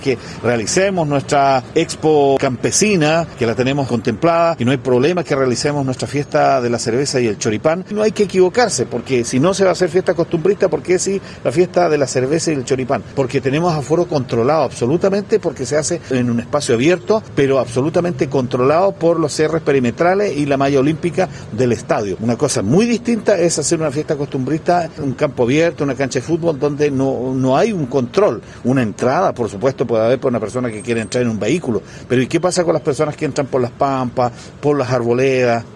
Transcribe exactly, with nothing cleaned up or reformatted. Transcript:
que realicemos nuestra expo campesina, que la tenemos contemplada, y no hay problema que realicemos nuestra fiesta de la cerveza y el choripán. No hay que equivocarse, porque si no se va a hacer fiesta costumbrista, ¿por qué sí la fiesta de la cerveza y el choripán? Porque tenemos aforo controlado absolutamente, porque se hace en un espacio abierto, pero absolutamente controlado por los cierres perimetrales y la malla olímpica del estadio. Una cosa muy distinta es hacer una fiesta costumbrista en un campo abierto, una cancha de fútbol, donde no, no hay un control. Una entrada, por supuesto, puede haber por una persona que quiere entrar en un vehículo, pero ¿y qué pasa con las personas que entran por las pampas, por las arboledas?